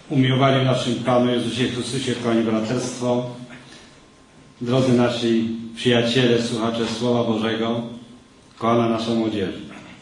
Umiłowani w naszym Panu Jezusie Chrystusie, kochani braterstwo, drodzy nasi przyjaciele, słuchacze Słowa Bożego, kochana nasza młodzieży.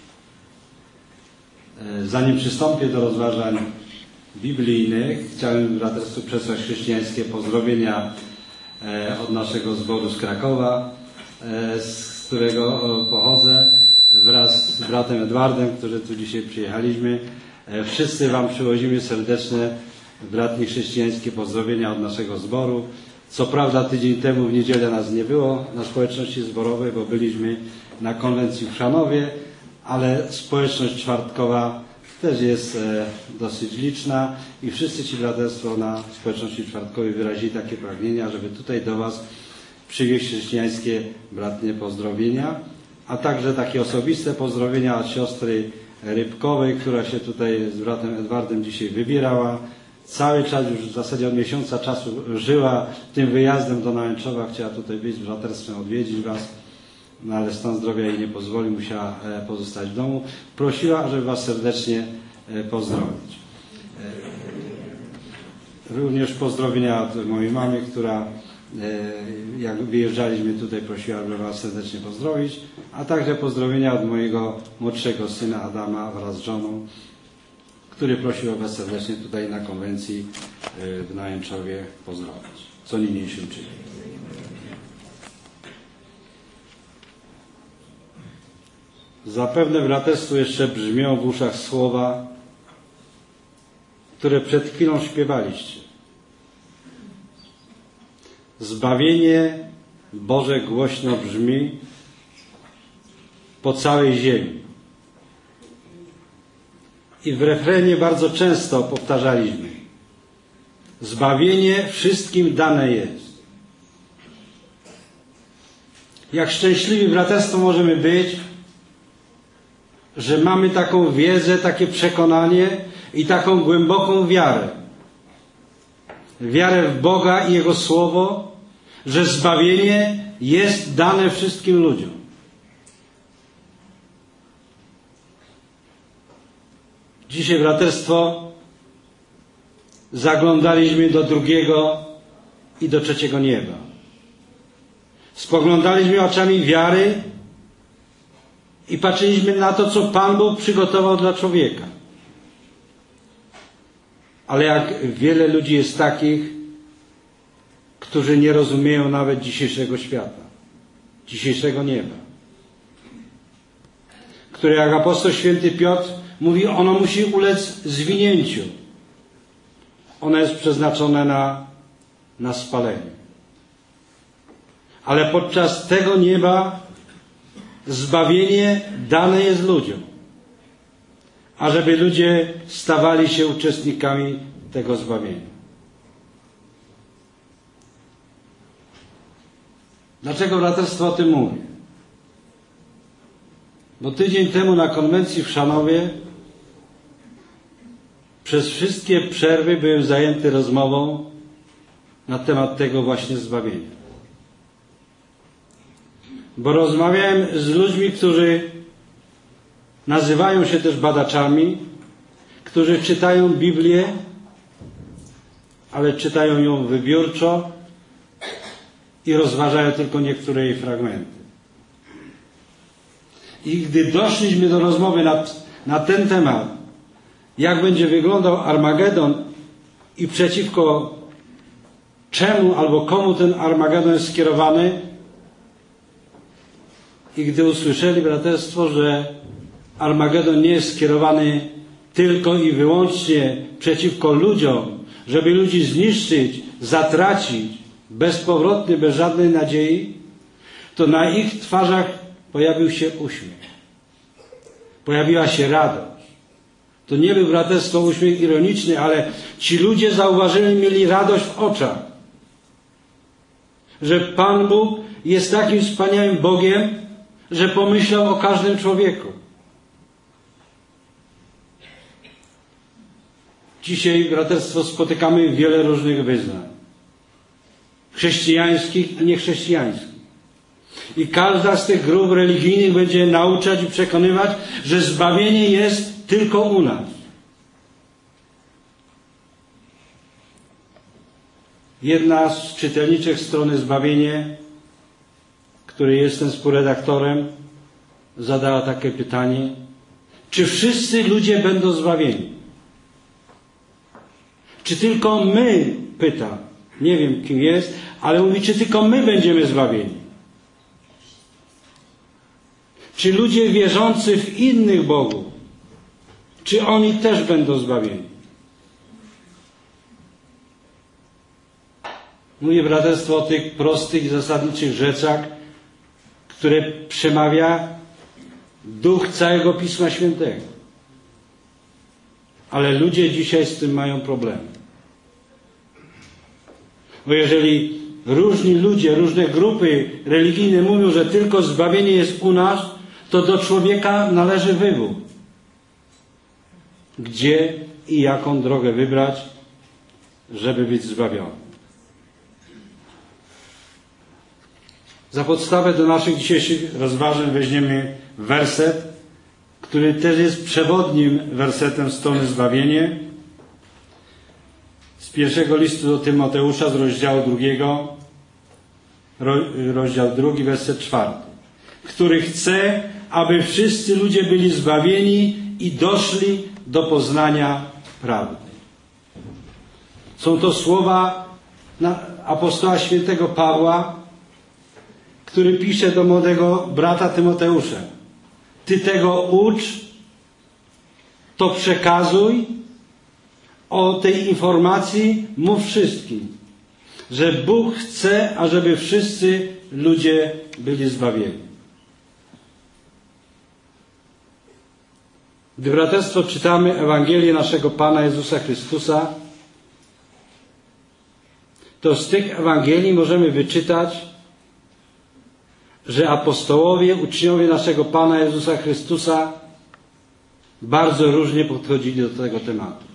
Zanim przystąpię do rozważań biblijnych, chciałem braterstwu przesłać chrześcijańskie pozdrowienia od naszego zboru z Krakowa, z którego pochodzę, wraz z bratem Edwardem, którzy tu dzisiaj przyjechaliśmy. Wszyscy Wam przywozimy serdeczne, bratnie chrześcijańskie pozdrowienia od naszego zboru. Co prawda tydzień temu w niedzielę nas nie było na społeczności zborowej, bo byliśmy na konwencji w Chrzanowie, ale społeczność czwartkowa też jest dosyć liczna i wszyscy ci braterstwo na społeczności czwartkowej wyrazili takie pragnienia, żeby tutaj do Was przywieźć chrześcijańskie bratnie pozdrowienia, a także takie osobiste pozdrowienia od siostry Rybkowej, która się tutaj z bratem Edwardem dzisiaj wybierała. Cały czas już w zasadzie od miesiąca czasu żyła tym wyjazdem do Nałęczowa, chciała tutaj być z braterstwem, odwiedzić Was, no ale stan zdrowia jej nie pozwoli, musiała pozostać w domu. Prosiła, żeby Was serdecznie pozdrowić. Również pozdrowienia od mojej mamy, która jak wyjeżdżaliśmy tutaj, prosiła, żeby Was serdecznie pozdrowić, a także pozdrowienia od mojego młodszego syna Adama wraz z żoną, który prosił Was serdecznie tutaj na konwencji w Nałęczowie pozdrowić, co niniejszym czyni. Zapewne braterstwu jeszcze brzmią w uszach słowa, które przed chwilą śpiewaliście. Zbawienie Boże głośno brzmi po całej ziemi. I w refrenie bardzo często powtarzaliśmy: zbawienie wszystkim dane jest. Jak szczęśliwi braterstwo możemy być, że mamy taką wiedzę, takie przekonanie i taką głęboką wiarę. Wiarę w Boga i Jego Słowo, że zbawienie jest dane wszystkim ludziom. Dzisiaj, braterstwo, zaglądaliśmy do drugiego i do trzeciego nieba. Spoglądaliśmy oczami wiary i patrzyliśmy na to, co Pan Bóg przygotował dla człowieka. Ale jak wiele ludzi jest takich, którzy nie rozumieją nawet dzisiejszego świata, dzisiejszego nieba. Które, jak apostoł święty Piotr mówi, ono musi ulec zwinięciu. Ono jest przeznaczone na spalenie. Ale podczas tego nieba zbawienie dane jest ludziom. Ażeby ludzie stawali się uczestnikami tego zbawienia. Dlaczego braterstwo o tym mówi? Bo tydzień temu na konwencji w Chrzanowie przez wszystkie przerwy byłem zajęty rozmową na temat tego właśnie zbawienia. Bo rozmawiałem z ludźmi, którzy nazywają się też badaczami, którzy czytają Biblię, ale czytają ją wybiórczo i rozważają tylko niektóre jej fragmenty. I gdy doszliśmy do rozmowy na ten temat, jak będzie wyglądał Armagedon i przeciwko czemu albo komu ten Armagedon jest skierowany, i gdy usłyszeli braterstwo, że Armagedon nie jest skierowany tylko i wyłącznie przeciwko ludziom, żeby ludzi zniszczyć, zatracić, bezpowrotnie, bez żadnej nadziei, to na ich twarzach pojawił się uśmiech. Pojawiła się radość. To nie był, braterstwo, uśmiech ironiczny, ale ci ludzie zauważyli, mieli radość w oczach. Że Pan Bóg jest takim wspaniałym Bogiem, że pomyślał o każdym człowieku. Dzisiaj, braterstwo, spotykamy wiele różnych wyznań. Chrześcijańskich i niechrześcijańskich. I każda z tych grup religijnych będzie nauczać i przekonywać, że zbawienie jest tylko u nas. Jedna z czytelniczek strony Zbawienie, której jestem współredaktorem, zadała takie pytanie: czy wszyscy ludzie będą zbawieni? Czy tylko my, pyta, nie wiem kim jest, ale mówi, czy tylko my będziemy zbawieni? Czy ludzie wierzący w innych bogów, czy oni też będą zbawieni? Mówię, braterstwo, o tych prostych i zasadniczych rzeczach, które przemawia duch całego Pisma Świętego. Ale ludzie dzisiaj z tym mają problemy. Bo jeżeli różni ludzie, różne grupy religijne mówią, że tylko zbawienie jest u nas, to do człowieka należy wybór. Gdzie i jaką drogę wybrać, żeby być zbawiony. Za podstawę do naszych dzisiejszych rozważań weźmiemy werset, który też jest przewodnim wersetem strony Zbawienie. Z pierwszego listu do Tymoteusza, z rozdziału 2, rozdział 2, werset 4. Który chce, aby wszyscy ludzie byli zbawieni i doszli do poznania prawdy. Są to słowa apostoła świętego Pawła, który pisze do młodego brata Tymoteusza: ty tego ucz, to przekazuj, o tej informacji mów wszystkim, że Bóg chce, ażeby wszyscy ludzie byli zbawieni. Gdy, braterstwo, czytamy Ewangelię naszego Pana Jezusa Chrystusa, to z tych Ewangelii możemy wyczytać, że apostołowie, uczniowie naszego Pana Jezusa Chrystusa bardzo różnie podchodzili do tego tematu.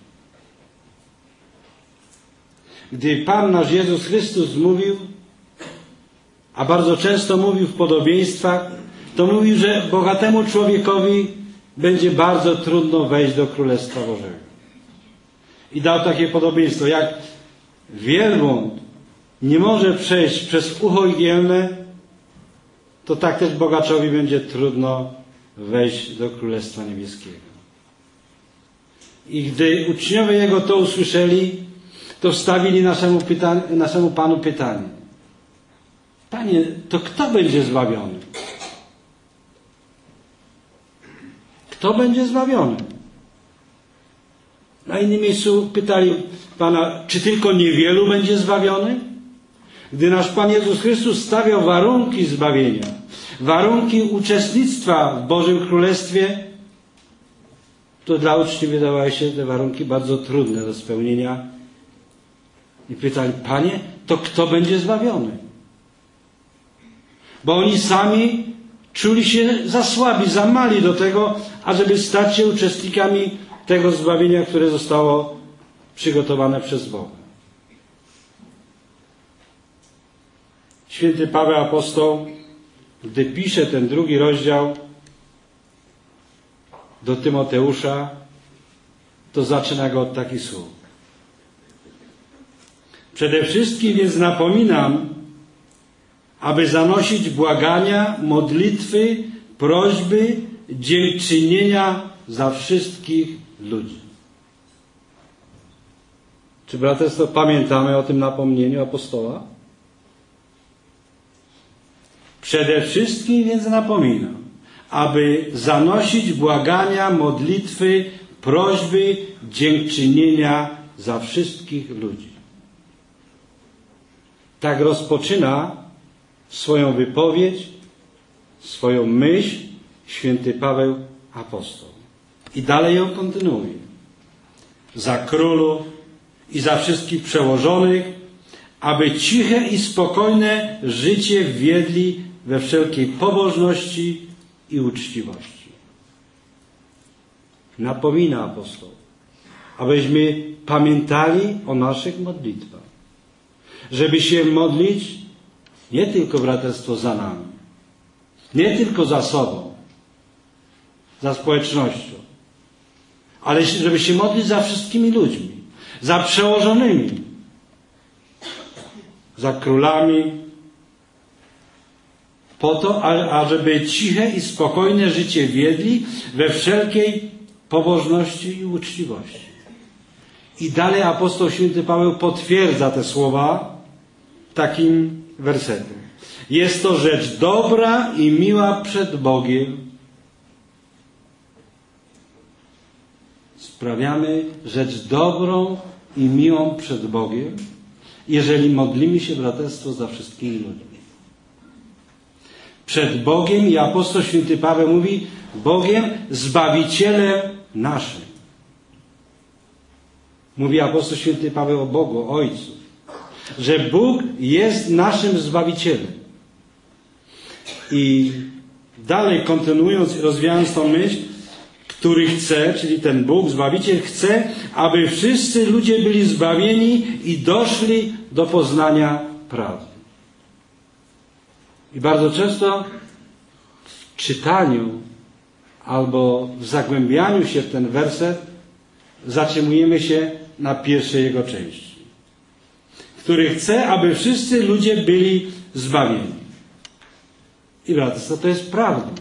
Gdy Pan nasz Jezus Chrystus mówił, a bardzo często mówił w podobieństwach, to mówił, że bogatemu człowiekowi będzie bardzo trudno wejść do Królestwa Bożego. I dał takie podobieństwo: jak wielbłąd nie może przejść przez ucho igielne, to tak też bogaczowi będzie trudno wejść do Królestwa Niebieskiego. I gdy uczniowie Jego to usłyszeli, to wstawili naszemu Panu pytanie: Panie, to kto będzie zbawiony? Kto będzie zbawiony? Na innym miejscu pytali Pana, czy tylko niewielu będzie zbawiony? Gdy nasz Pan Jezus Chrystus stawiał warunki zbawienia, warunki uczestnictwa w Bożym Królestwie, to dla uczniów wydawały się te warunki bardzo trudne do spełnienia. I pytali: Panie, to kto będzie zbawiony? Bo oni sami czuli się za słabi, za mali do tego, ażeby stać się uczestnikami tego zbawienia, które zostało przygotowane przez Boga. Święty Paweł Apostoł, gdy pisze ten 2 rozdział do Tymoteusza, to zaczyna go od takich słów: przede wszystkim więc napominam, aby zanosić błagania, modlitwy, prośby, dziękczynienia za wszystkich ludzi. Czy, braterstwo, pamiętamy o tym napomnieniu apostoła? Przede wszystkim więc napominam, aby zanosić błagania, modlitwy, prośby, dziękczynienia za wszystkich ludzi. Tak rozpoczyna swoją wypowiedź, swoją myśl święty Paweł Apostoł. I dalej ją kontynuuje. Za królów i za wszystkich przełożonych, aby ciche i spokojne życie wiedli we wszelkiej pobożności i uczciwości. Napomina apostoł, abyśmy pamiętali o naszych modlitwach. Żeby się modlić nie tylko, braterstwo, za nami, nie tylko za sobą, za społecznością, ale żeby się modlić za wszystkimi ludźmi, za przełożonymi, za królami, po to, ażeby ciche i spokojne życie wiedli we wszelkiej pobożności i uczciwości. I dalej apostoł święty Paweł potwierdza te słowa takim wersetem. Jest to rzecz dobra i miła przed Bogiem. Sprawiamy rzecz dobrą i miłą przed Bogiem, jeżeli modlimy się, braterstwo, za wszystkimi ludźmi. Przed Bogiem, i apostoł święty Paweł mówi, Bogiem Zbawicielem naszym. Mówi apostoł święty Paweł o Bogu, o Ojcu, że Bóg jest naszym Zbawicielem. I dalej kontynuując i rozwijając tą myśl, który chce, czyli ten Bóg, Zbawiciel, chce, aby wszyscy ludzie byli zbawieni i doszli do poznania prawdy. I bardzo często w czytaniu albo w zagłębianiu się w ten werset zatrzymujemy się na pierwszej jego części, który chce, aby wszyscy ludzie byli zbawieni. I braterstwo, to jest prawda.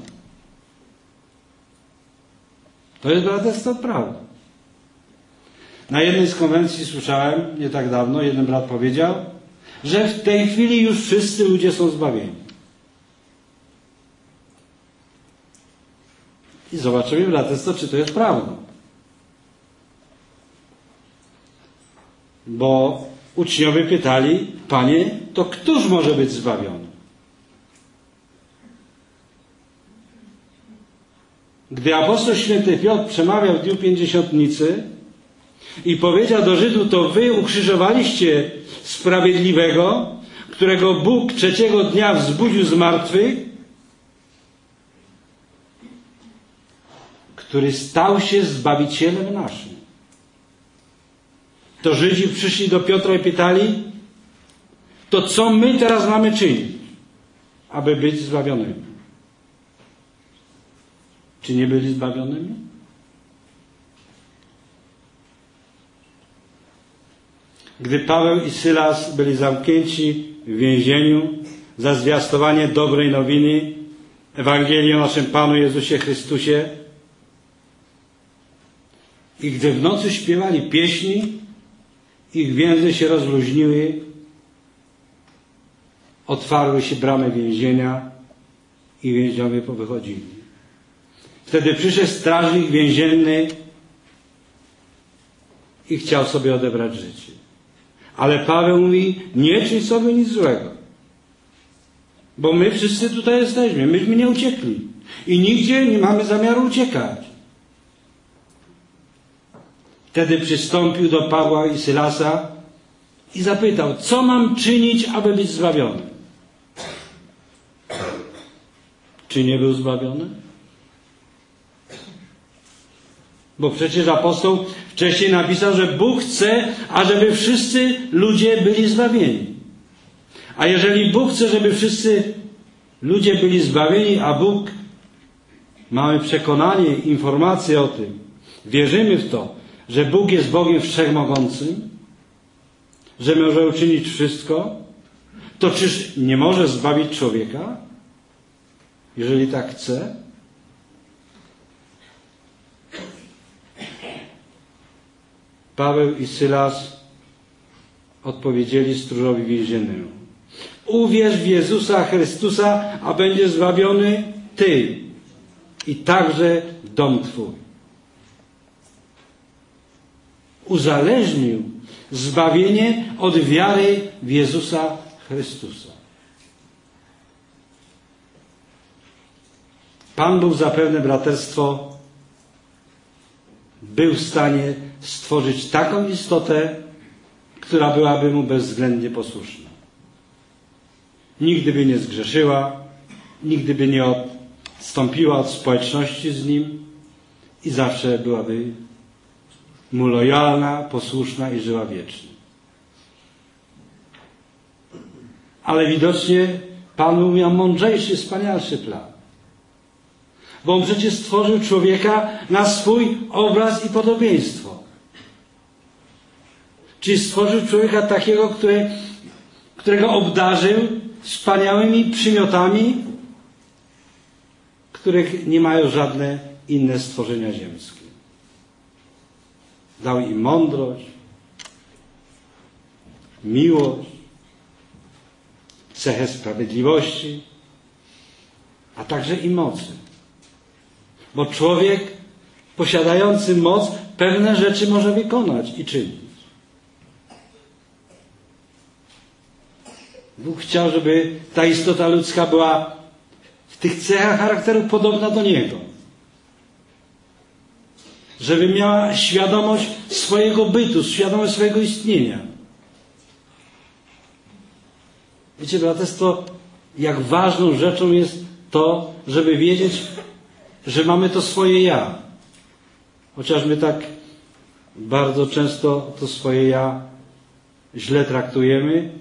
To jest, braterstwo, prawda. Na jednej z konwencji słyszałem nie tak dawno, jeden brat powiedział, że w tej chwili już wszyscy ludzie są zbawieni. I zobaczymy, braterstwo, czy to jest prawda. Bo uczniowie pytali, Panie, to któż może być zbawiony? Gdy apostoł święty Piotr przemawiał w dniu Pięćdziesiątnicy i powiedział do Żydów, to wy ukrzyżowaliście sprawiedliwego, którego Bóg trzeciego dnia wzbudził z martwych, który stał się Zbawicielem naszym. To Żydzi przyszli do Piotra i pytali, to co my teraz mamy czynić, aby być zbawionymi? Czy nie byli zbawionymi? Gdy Paweł i Sylas byli zamknięci w więzieniu za zwiastowanie dobrej nowiny, Ewangelii o naszym Panu Jezusie Chrystusie, i gdy w nocy śpiewali pieśni, ich więzy się rozluźniły, otwarły się bramy więzienia i więźniowie powychodzili. Wtedy przyszedł strażnik więzienny i chciał sobie odebrać życie. Ale Paweł mówi, nie czyń sobie nic złego. Bo my wszyscy tutaj jesteśmy. Myśmy nie uciekli. I nigdzie nie mamy zamiaru uciekać. Wtedy przystąpił do Pawła i Sylasa i zapytał, co mam czynić, aby być zbawiony? Czy nie był zbawiony? Bo przecież apostoł wcześniej napisał, że Bóg chce, ażeby wszyscy ludzie byli zbawieni. A jeżeli Bóg chce, żeby wszyscy ludzie byli zbawieni, a Bóg, mamy przekonanie, informacje o tym, wierzymy w to, że Bóg jest Bogiem Wszechmogącym, że może uczynić wszystko, to czyż nie może zbawić człowieka, jeżeli tak chce? Paweł i Sylas odpowiedzieli stróżowi więziennemu. Uwierz w Jezusa Chrystusa, a będziesz zbawiony ty i także dom twój. Uzależnił zbawienie od wiary w Jezusa Chrystusa. Pan Bóg zapewne, braterstwo, był w stanie stworzyć taką istotę, która byłaby mu bezwzględnie posłuszna. Nigdy by nie zgrzeszyła, nigdy by nie odstąpiła od społeczności z nim i zawsze byłaby mu lojalna, posłuszna i żyła wiecznie. Ale widocznie Pan Bóg miał mądrzejszy, wspanialszy plan. Bo On przecież stworzył człowieka na swój obraz i podobieństwo. Czyli stworzył człowieka takiego, którego obdarzył wspaniałymi przymiotami, których nie mają żadne inne stworzenia ziemskie. Dał im mądrość, miłość, cechę sprawiedliwości, a także i mocy. Bo człowiek posiadający moc pewne rzeczy może wykonać i czynić. Bóg chciał, żeby ta istota ludzka była w tych cechach charakteru podobna do Niego. Żeby miała świadomość swojego bytu, świadomość swojego istnienia. Wiecie, braterstwo, jak ważną rzeczą jest to, żeby wiedzieć, że mamy to swoje ja. Chociaż my tak bardzo często to swoje ja źle traktujemy.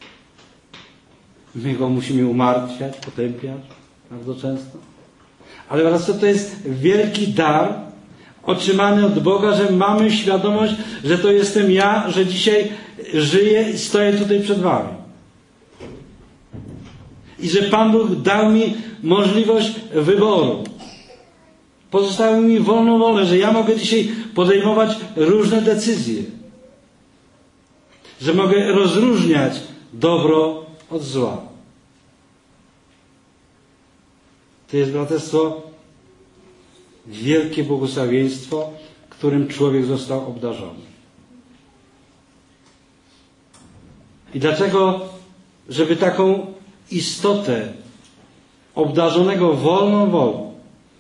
My go musimy umartwiać, potępiać bardzo często. Ale braterstwo, to jest wielki dar otrzymany od Boga, że mamy świadomość, że to jestem ja, że dzisiaj żyję i stoję tutaj przed wami. I że Pan Bóg dał mi możliwość wyboru. Pozostawił mi wolną wolę, że ja mogę dzisiaj podejmować różne decyzje. Że mogę rozróżniać dobro od zła. To jest, braterstwo, wielkie błogosławieństwo, którym człowiek został obdarzony. I dlaczego, żeby taką istotę obdarzonego wolną wolą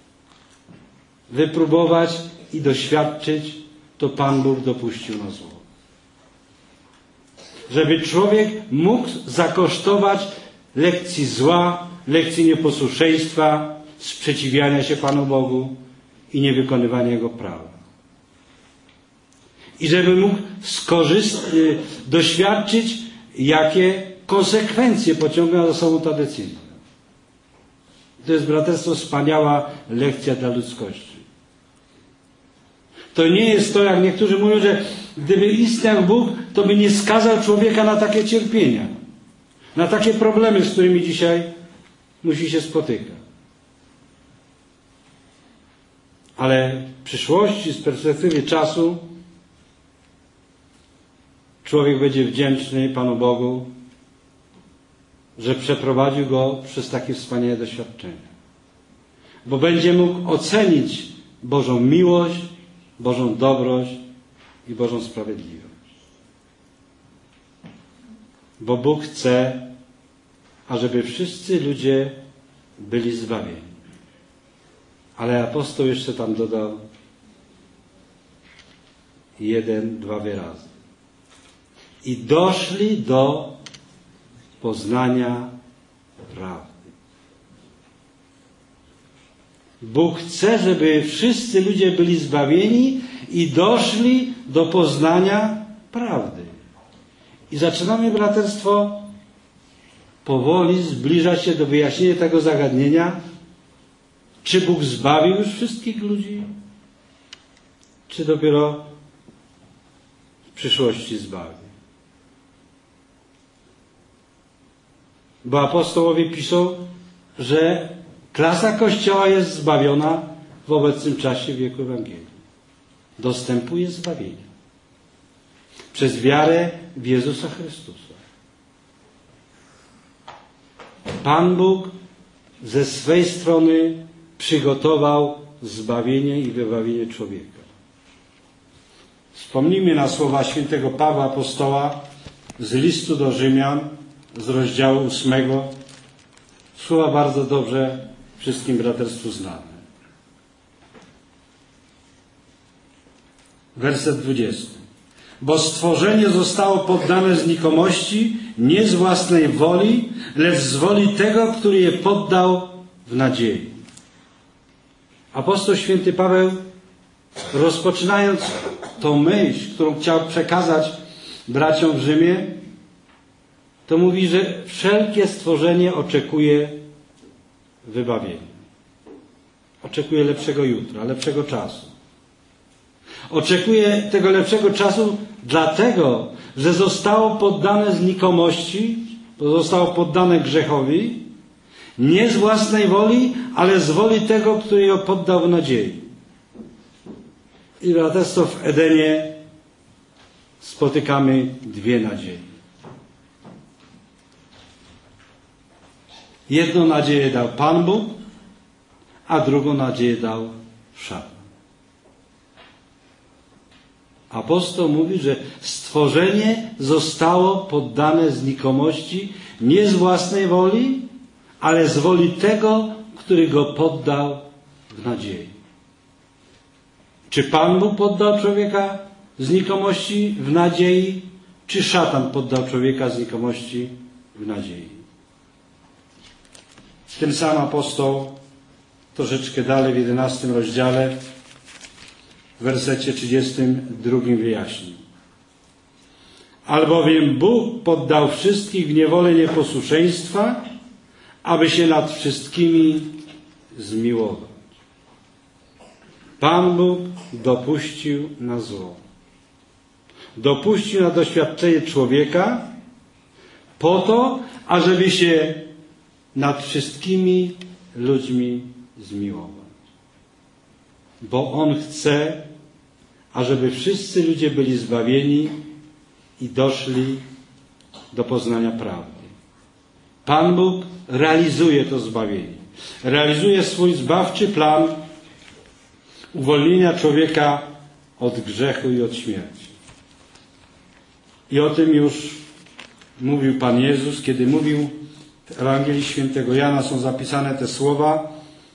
wypróbować i doświadczyć, to Pan Bóg dopuścił na zło. Żeby człowiek mógł zakosztować lekcji zła, lekcji nieposłuszeństwa, sprzeciwiania się Panu Bogu i niewykonywania Jego prawa. I żeby mógł doświadczyć, jakie konsekwencje pociąga za sobą ta decyzja. To jest, braterstwo, wspaniała lekcja dla ludzkości. To nie jest to, jak niektórzy mówią, że gdyby istniał Bóg, to by nie skazał człowieka na takie cierpienia, na takie problemy, z którymi dzisiaj musi się spotykać. Ale w przyszłości, z perspektywy czasu, człowiek będzie wdzięczny Panu Bogu, że przeprowadził go przez takie wspaniałe doświadczenia. Bo będzie mógł ocenić Bożą miłość, Bożą dobroć i Bożą sprawiedliwość. Bo Bóg chce, ażeby wszyscy ludzie byli zbawieni. Ale apostoł jeszcze tam dodał 1-2 wyrazy. I doszli do poznania prawdy. Bóg chce, żeby wszyscy ludzie byli zbawieni i doszli do poznania prawdy. I zaczynamy, braterstwo, powoli zbliżać się do wyjaśnienia tego zagadnienia, czy Bóg zbawił już wszystkich ludzi, czy dopiero w przyszłości zbawi. Bo apostołowie piszą, że klasa Kościoła jest zbawiona w obecnym czasie wieku Ewangelii. Dostępuje zbawienia. Przez wiarę w Jezusa Chrystusa. Pan Bóg ze swej strony przygotował zbawienie i wybawienie człowieka. Wspomnijmy na słowa świętego Pawła apostoła z listu do Rzymian, z rozdziału 8. Słowa bardzo dobrze wszystkim braterstwu znane. Werset 20. Bo stworzenie zostało poddane znikomości nie z własnej woli, lecz z woli tego, który je poddał w nadziei. Apostoł święty Paweł, rozpoczynając tą myśl, którą chciał przekazać braciom w Rzymie, to mówi, że wszelkie stworzenie oczekuje wybawienia. Oczekuje lepszego jutra, lepszego czasu. Oczekuje tego lepszego czasu dlatego, że zostało poddane znikomości zostało poddane grzechowi, nie z własnej woli, ale z woli tego, który ją poddał w nadziei. I braterstwo, w Edenie spotykamy dwie nadzieje. Jedną nadzieję dał Pan Bóg, a drugą nadzieję dał szatan. Apostoł mówi, że stworzenie zostało poddane znikomości nie z własnej woli, ale z woli tego, który go poddał w nadziei. Czy Pan Bóg poddał człowieka znikomości w nadziei, czy szatan poddał człowieka znikomości w nadziei? Ten sam apostoł troszeczkę dalej w 11 rozdziale w wersecie 32 wyjaśnił. Albowiem Bóg poddał wszystkich w niewolę nieposłuszeństwa, aby się nad wszystkimi zmiłować. Pan Bóg dopuścił na zło. Dopuścił na doświadczenie człowieka po to, ażeby się nad wszystkimi ludźmi zmiłować. Bo On chce, ażeby wszyscy ludzie byli zbawieni i doszli do poznania prawdy. Pan Bóg realizuje to zbawienie. Realizuje swój zbawczy plan uwolnienia człowieka od grzechu i od śmierci. I o tym już mówił Pan Jezus, kiedy mówił w Ewangelii Świętego Jana, są zapisane te słowa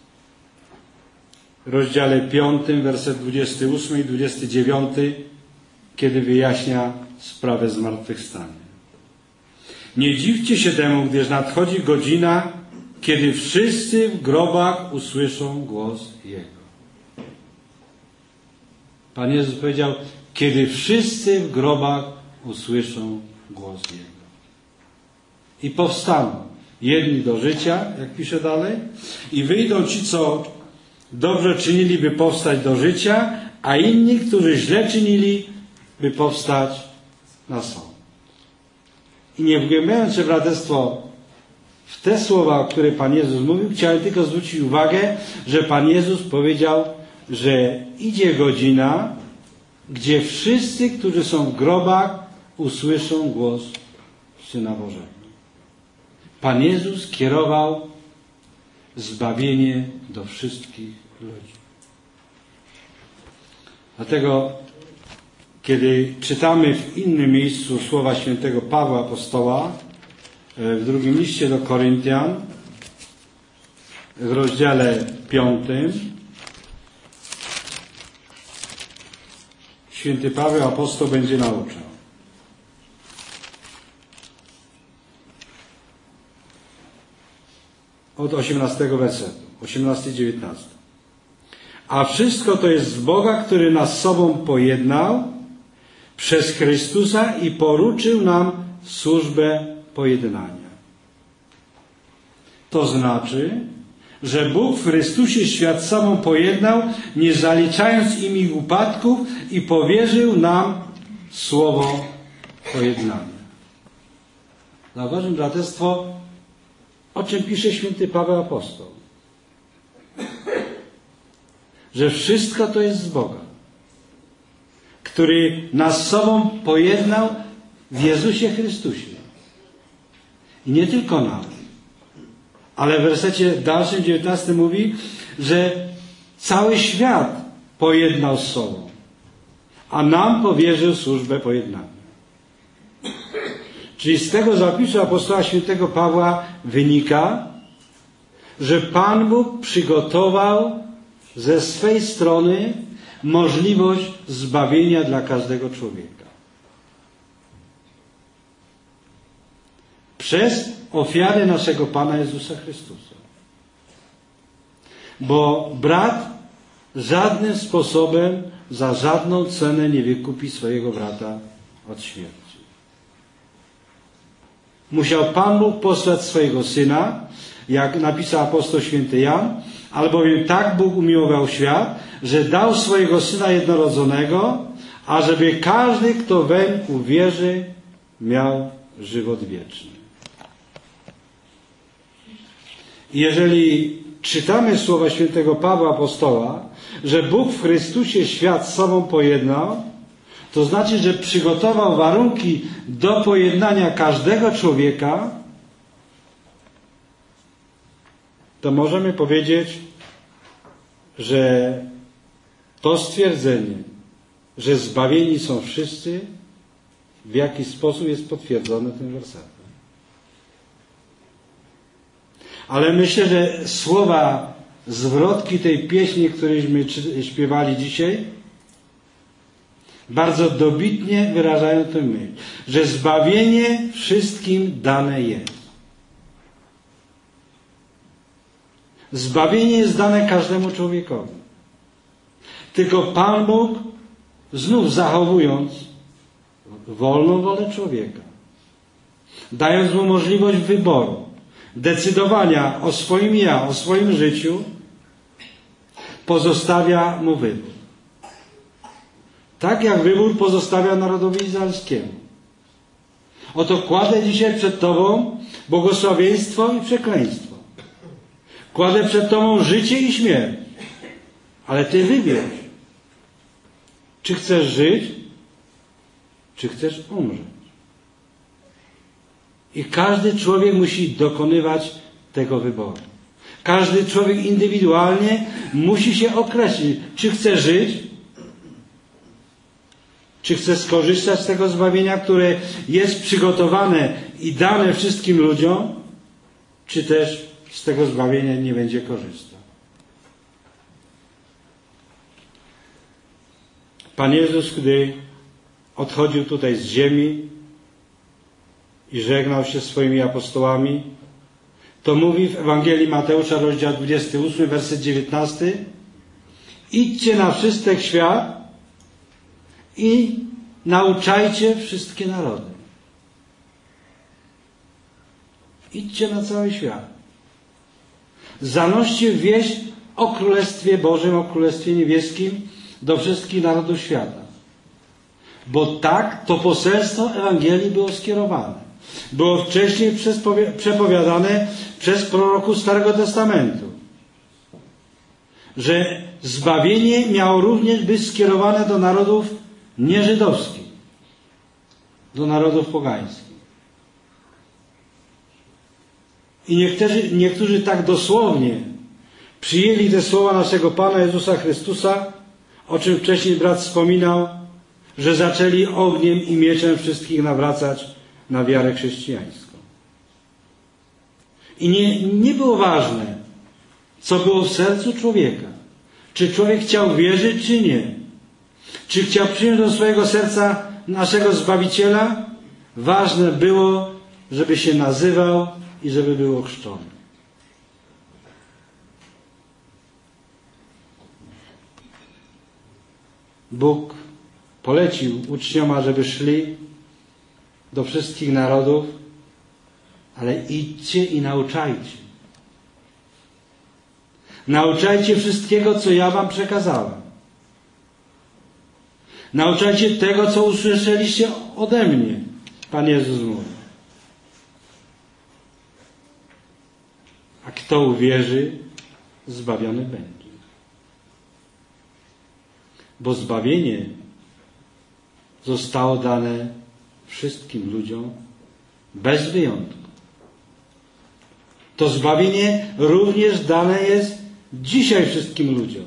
w rozdziale 5, werset 28 i 29, kiedy wyjaśnia sprawę zmartwychwstania. Nie dziwcie się temu, gdyż nadchodzi godzina, kiedy wszyscy w grobach usłyszą głos Jego. Pan Jezus powiedział, kiedy wszyscy w grobach usłyszą głos Jego. I powstaną jedni do życia, jak pisze dalej, i wyjdą ci, co dobrze czynili, by powstać do życia, a inni, którzy źle czynili, by powstać na sąd. I nie wgłębiając się, braterstwo, w te słowa, o których Pan Jezus mówił, chciałem tylko zwrócić uwagę, że Pan Jezus powiedział, że idzie godzina, gdzie wszyscy, którzy są w grobach, usłyszą głos Syna Bożego. Pan Jezus kierował zbawienie do wszystkich ludzi. Dlatego, kiedy czytamy w innym miejscu słowa świętego Pawła Apostoła, w drugim liście do Koryntian, w rozdziale 5, święty Paweł Apostoł będzie nauczał. Od 18 wersetu, 18 i 19. A wszystko to jest z Boga, który nas z sobą pojednał przez Chrystusa i poruczył nam służbę pojednania. To znaczy, że Bóg w Chrystusie świat z sobą pojednał, nie zaliczając im ich upadków, i powierzył nam słowo pojednania. Zauważmy, braterstwo, o czym pisze święty Paweł Apostoł. Że wszystko to jest z Boga, który nas z sobą pojednał w Jezusie Chrystusie. I nie tylko nam. Ale w wersecie dalszym, 19 mówi, że cały świat pojednał z sobą, a nam powierzył służbę pojednania. Czyli z tego zapisu apostoła świętego Pawła wynika, że Pan Bóg przygotował ze swej strony możliwość zbawienia dla każdego człowieka. Przez ofiarę naszego Pana Jezusa Chrystusa. Bo brat żadnym sposobem, za żadną cenę nie wykupi swojego brata od śmierci. Musiał Pan Bóg posłać swojego Syna, jak napisał apostoł święty Jan, albowiem tak Bóg umiłował świat, że dał swojego Syna jednorodzonego, ażeby każdy, kto weń uwierzy, miał żywot wieczny. Jeżeli czytamy słowa świętego Pawła Apostoła, że Bóg w Chrystusie świat z sobą pojednał, to znaczy, że przygotował warunki do pojednania każdego człowieka, to możemy powiedzieć, że to stwierdzenie, że zbawieni są wszyscy, w jaki sposób jest potwierdzone tym wersetem. Ale myślę, że słowa zwrotki tej pieśni, którejśmy śpiewali dzisiaj, bardzo dobitnie wyrażają tę myśl, że zbawienie wszystkim dane jest. Zbawienie jest dane każdemu człowiekowi. Tylko Pan Bóg, znów zachowując wolną wolę człowieka, dając mu możliwość wyboru, decydowania o swoim ja, o swoim życiu, pozostawia mu wybór. Tak jak wybór pozostawia narodowi izraelskiemu. Oto kładę dzisiaj przed Tobą błogosławieństwo i przekleństwo. Kładę przed Tobą życie i śmierć. Ale Ty wybierz, czy chcesz żyć, czy chcesz umrzeć. I każdy człowiek musi dokonywać tego wyboru. Każdy człowiek indywidualnie musi się określić, czy chce żyć, czy chce skorzystać z tego zbawienia, które jest przygotowane i dane wszystkim ludziom, czy też z tego zbawienia nie będzie korzystał. Pan Jezus, gdy odchodził tutaj z ziemi i żegnał się swoimi apostołami, to mówi w Ewangelii Mateusza, rozdział 28, werset 19: idźcie na wszystek świat i nauczajcie wszystkie narody. Idźcie na cały świat. Zanoście wieść o Królestwie Bożym, o Królestwie Niebieskim do wszystkich narodów świata. Bo tak to poselstwo Ewangelii było skierowane. Było wcześniej przepowiadane przez proroków Starego Testamentu, że zbawienie miało również być skierowane do narodów nieżydowskich, do narodów pogańskich. I niektórzy tak dosłownie przyjęli te słowa naszego Pana Jezusa Chrystusa, o czym wcześniej brat wspominał, że zaczęli ogniem i mieczem wszystkich nawracać na wiarę chrześcijańską. I nie było ważne, co było w sercu człowieka. Czy człowiek chciał wierzyć, czy nie. Czy chciał przyjąć do swojego serca naszego Zbawiciela? Ważne było, żeby się nazywał i żeby był ochrzczony. Bóg polecił uczniom, żeby szli do wszystkich narodów, ale idźcie i nauczajcie. Nauczajcie wszystkiego, co ja wam przekazałem. Nauczajcie tego, co usłyszeliście ode mnie, Pan Jezus mówi. A kto uwierzy, zbawiony będzie. Bo zbawienie zostało dane wszystkim ludziom bez wyjątku. To zbawienie również dane jest dzisiaj wszystkim ludziom.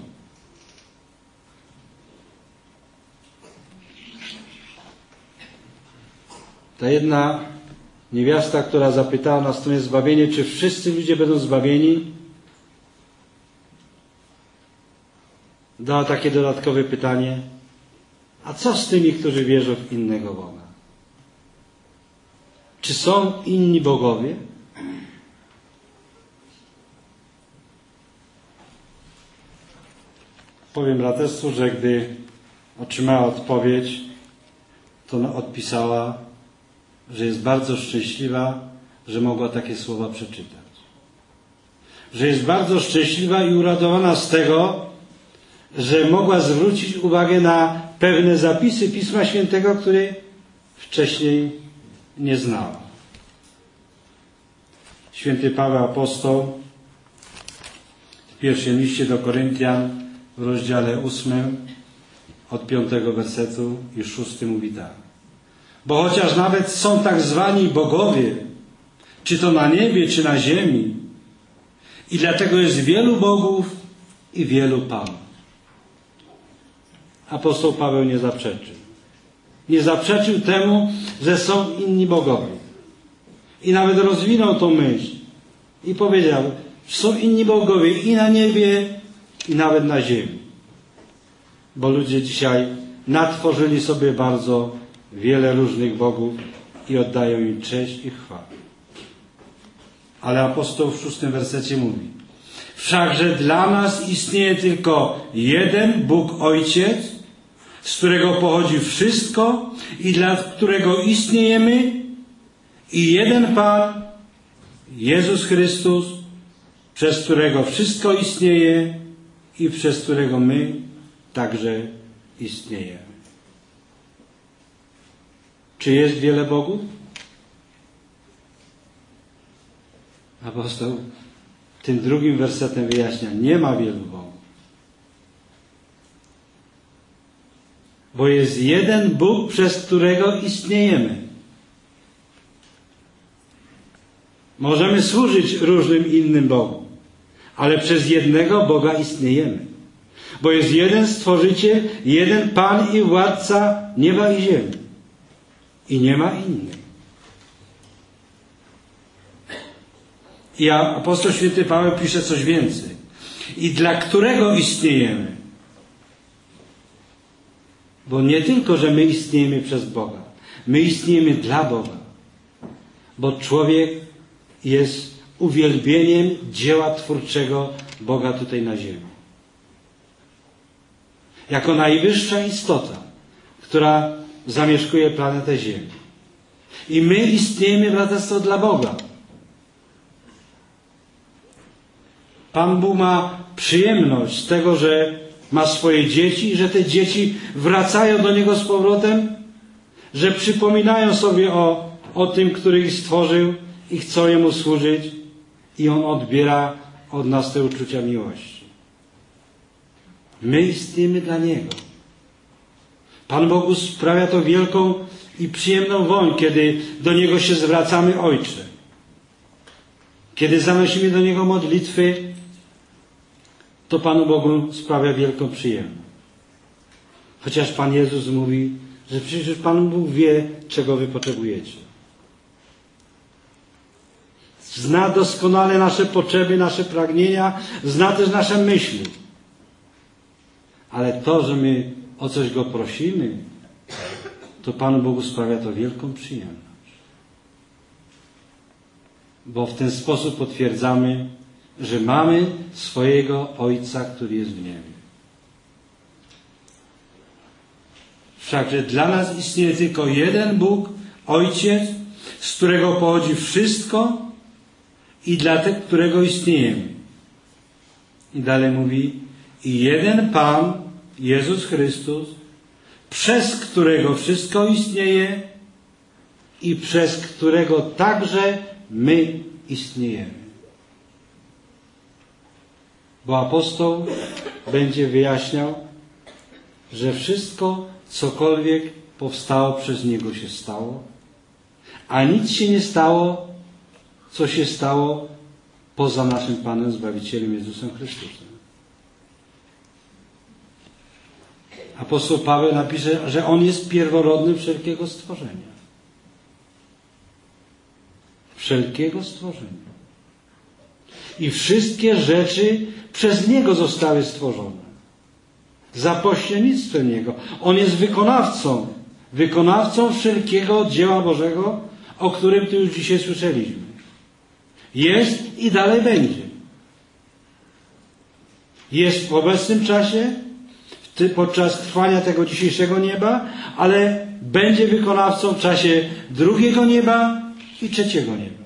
Ta jedna niewiasta, która zapytała nas, to jest zbawienie, czy wszyscy ludzie będą zbawieni, dała takie dodatkowe pytanie: a co z tymi, którzy wierzą w innego Boga? Czy są inni bogowie? Powiem braterstwu, że gdy otrzymała odpowiedź, to ona odpisała, że jest bardzo szczęśliwa, że mogła takie słowa przeczytać. Że jest bardzo szczęśliwa i uradowana z tego, że mogła zwrócić uwagę na pewne zapisy Pisma Świętego, które wcześniej nie znała. Święty Paweł Apostoł w pierwszym liście do Koryntian w rozdziale 8 od 5 wersetu i 6 mówi tak. Bo chociaż nawet są tak zwani bogowie, czy to na niebie, czy na ziemi, i dlatego jest wielu bogów i wielu panów. Apostoł Paweł nie zaprzeczył. Nie zaprzeczył temu, że są inni bogowie. I nawet rozwinął tą myśl. I powiedział, że są inni bogowie i na niebie, i nawet na ziemi. Bo ludzie dzisiaj natworzyli sobie bardzo wiele różnych bogów i oddają im cześć i chwałę. Ale apostoł w 6 wersecie mówi: wszakże dla nas istnieje tylko jeden Bóg Ojciec, z którego pochodzi wszystko i dla którego istniejemy, i jeden Pan, Jezus Chrystus, przez którego wszystko istnieje i przez którego my także istniejemy. Czy jest wiele bogów? Apostoł tym drugim wersetem wyjaśnia, nie ma wielu bogów. Bo jest jeden Bóg, przez którego istniejemy. Możemy służyć różnym innym Bogom, ale przez jednego Boga istniejemy. Bo jest jeden Stworzyciel, jeden Pan i Władca nieba i ziemi. I nie ma innych. I apostoł święty Paweł pisze coś więcej. I dla którego istniejemy? Bo nie tylko, że my istniejemy przez Boga. My istniejemy dla Boga. Bo człowiek jest uwielbieniem dzieła twórczego Boga tutaj na ziemi. Jako najwyższa istota, która zamieszkuje planetę Ziemi. I my istniejemy, braterstwo, dla Boga. Pan Bóg ma przyjemność z tego, że ma swoje dzieci i że te dzieci wracają do Niego z powrotem, że przypominają sobie o tym, który ich stworzył i chcą Jemu służyć, i On odbiera od nas te uczucia miłości. My istniejemy dla Niego. Pan Bogu sprawia to wielką i przyjemną woń, kiedy do Niego się zwracamy, Ojcze. Kiedy zanosimy do Niego modlitwy, to Panu Bogu sprawia wielką przyjemność. Chociaż Pan Jezus mówi, że przecież Pan Bóg wie, czego wy potrzebujecie. Zna doskonale nasze potrzeby, nasze pragnienia, zna też nasze myśli. Ale to, że my o coś Go prosimy, to Panu Bogu sprawia to wielką przyjemność. Bo w ten sposób potwierdzamy, że mamy swojego Ojca, który jest w niebie. Wszakże dla nas istnieje tylko jeden Bóg, Ojciec, z którego pochodzi wszystko i dla którego istniejemy. I dalej mówi, i jeden Pan, Jezus Chrystus, przez którego wszystko istnieje i przez którego także my istniejemy. Bo apostoł będzie wyjaśniał, że wszystko, cokolwiek powstało, przez Niego się stało, a nic się nie stało, co się stało poza naszym Panem Zbawicielem Jezusem Chrystusem. Apostoł Paweł napisze, że On jest pierworodnym wszelkiego stworzenia. Wszelkiego stworzenia. I wszystkie rzeczy przez Niego zostały stworzone. Za pośrednictwem Niego. On jest wykonawcą wszelkiego dzieła Bożego, o którym tu już dzisiaj słyszeliśmy. Jest i dalej będzie. Jest w obecnym czasie, podczas trwania tego dzisiejszego nieba, ale będzie wykonawcą w czasie drugiego nieba i trzeciego nieba.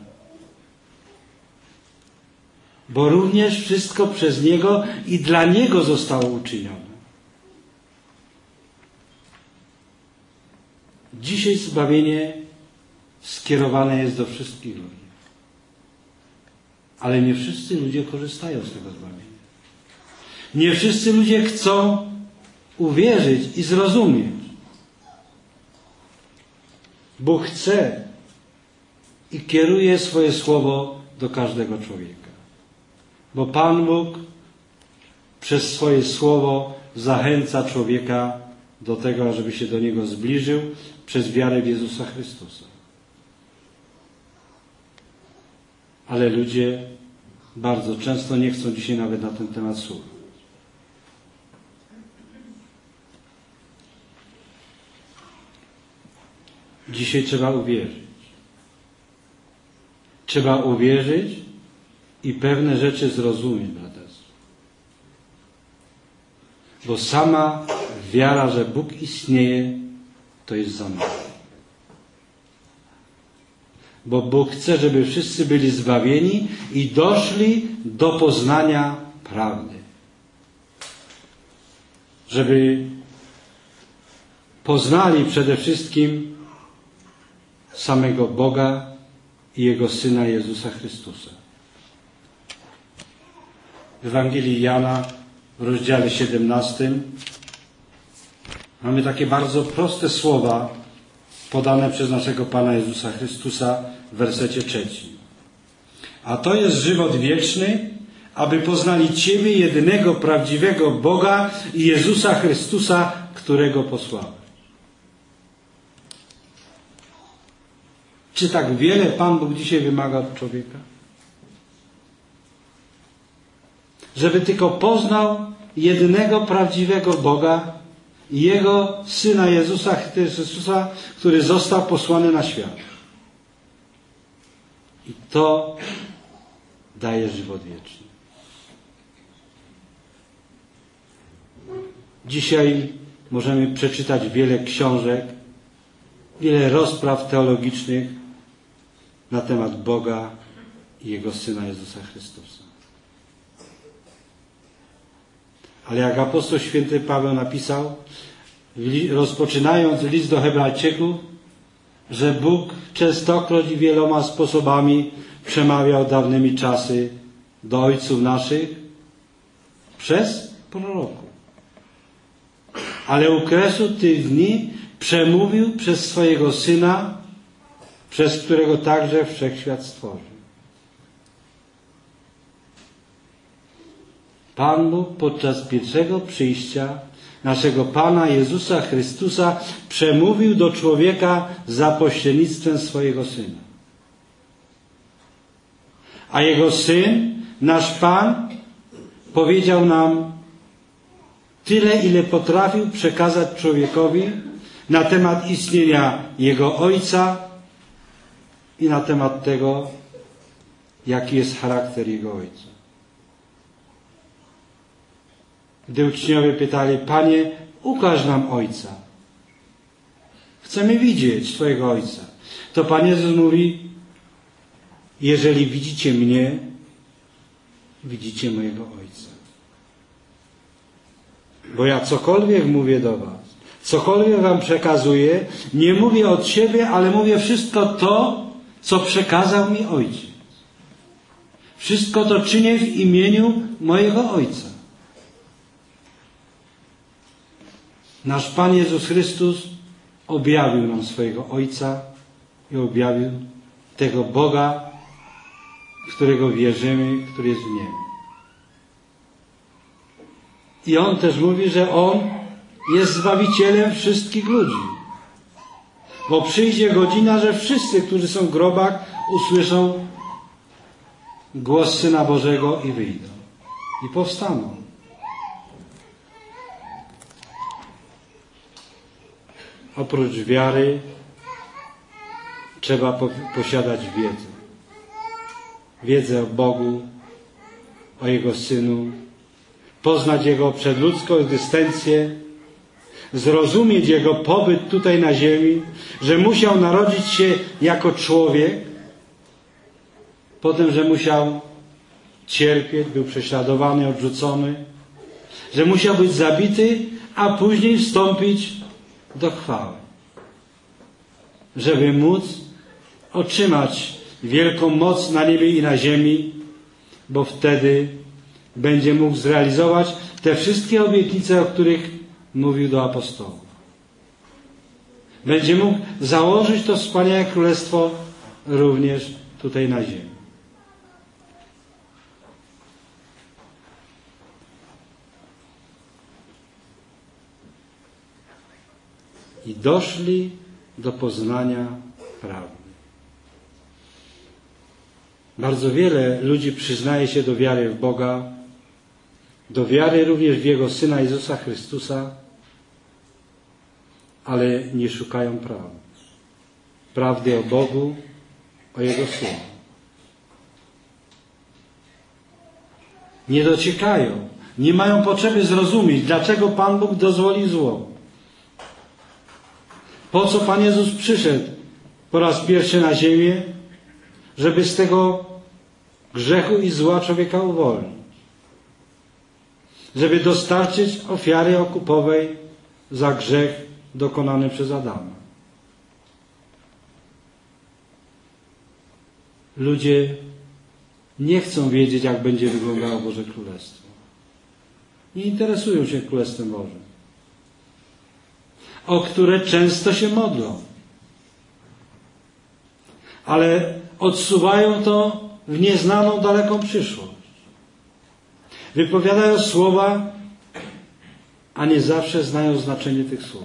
Bo również wszystko przez Niego i dla Niego zostało uczynione. Dzisiaj zbawienie skierowane jest do wszystkich ludzi. Ale nie wszyscy ludzie korzystają z tego zbawienia. Nie wszyscy ludzie chcą uwierzyć i zrozumieć. Bóg chce i kieruje swoje słowo do każdego człowieka. Bo Pan Bóg przez swoje słowo zachęca człowieka do tego, żeby się do Niego zbliżył przez wiarę w Jezusa Chrystusa. Ale ludzie bardzo często nie chcą dzisiaj nawet na ten temat słuchać. Dzisiaj trzeba uwierzyć. Trzeba uwierzyć i pewne rzeczy zrozumieć, braterstwo. Bo sama wiara, że Bóg istnieje, to jest za mało. Bo Bóg chce, żeby wszyscy byli zbawieni i doszli do poznania prawdy. Żeby poznali przede wszystkim samego Boga i Jego Syna Jezusa Chrystusa. W Ewangelii Jana w rozdziale 17 mamy takie bardzo proste słowa podane przez naszego Pana Jezusa Chrystusa w wersecie 3. A to jest żywot wieczny, aby poznali Ciebie, jedynego prawdziwego Boga i Jezusa Chrystusa, którego posłałeś. Czy tak wiele Pan Bóg dzisiaj wymaga od człowieka? Żeby tylko poznał jedynego prawdziwego Boga i Jego Syna Jezusa Chrystusa, który został posłany na świat. I to daje żywot wieczny. Dzisiaj możemy przeczytać wiele książek, wiele rozpraw teologicznych na temat Boga i Jego Syna Jezusa Chrystusa. Ale jak apostoł święty Paweł napisał, rozpoczynając list do Hebrajczyków, że Bóg częstokroć i wieloma sposobami przemawiał dawnymi czasy do ojców naszych przez proroków. Ale u kresu tych dni przemówił przez swojego Syna, przez którego także wszechświat stworzył. Pan Bóg podczas pierwszego przyjścia naszego Pana Jezusa Chrystusa przemówił do człowieka za pośrednictwem swojego Syna. A Jego Syn, nasz Pan, powiedział nam tyle, ile potrafił przekazać człowiekowi na temat istnienia Jego Ojca i na temat tego, jaki jest charakter Jego Ojca. Gdy uczniowie pytali: Panie, ukaż nam Ojca. Chcemy widzieć Twojego Ojca. To Pan Jezus mówi: jeżeli widzicie mnie, widzicie mojego Ojca. Bo ja cokolwiek mówię do was, cokolwiek wam przekazuję, nie mówię od siebie, ale mówię wszystko to, co przekazał mi Ojciec. Wszystko to czynię w imieniu mojego Ojca. Nasz Pan Jezus Chrystus objawił nam swojego Ojca i objawił tego Boga, w którego wierzymy, który jest w niebie. I On też mówi, że On jest Zbawicielem wszystkich ludzi. Bo przyjdzie godzina, że wszyscy, którzy są w grobach, usłyszą głos Syna Bożego i wyjdą. I powstaną. Oprócz wiary trzeba posiadać wiedzę. Wiedzę o Bogu, o Jego Synu, poznać Jego przedludzką egzystencję, zrozumieć Jego pobyt tutaj na ziemi, że musiał narodzić się jako człowiek, potem, że musiał cierpieć, był prześladowany, odrzucony, że musiał być zabity, a później wstąpić do chwały, żeby móc otrzymać wielką moc na niebie i na ziemi, bo wtedy będzie mógł zrealizować te wszystkie obietnice, o których mówił do apostołów. Będzie mógł założyć to wspaniałe królestwo również tutaj na ziemi. I doszli do poznania prawdy. Bardzo wiele ludzi przyznaje się do wiary w Boga, do wiary również w Jego Syna Jezusa Chrystusa, ale nie szukają prawdy. Prawdy o Bogu, o Jego Synu. Nie dociekają, nie mają potrzeby zrozumieć, dlaczego Pan Bóg dozwolił zło. Po co Pan Jezus przyszedł po raz pierwszy na ziemię, żeby z tego grzechu i zła człowieka uwolnić. Żeby dostarczyć ofiary okupowej za grzech dokonany przez Adama. Ludzie nie chcą wiedzieć, jak będzie wyglądało Boże Królestwo. Nie interesują się Królestwem Bożym, o które często się modlą. Ale odsuwają to w nieznaną, daleką przyszłość. Wypowiadają słowa, a nie zawsze znają znaczenie tych słów.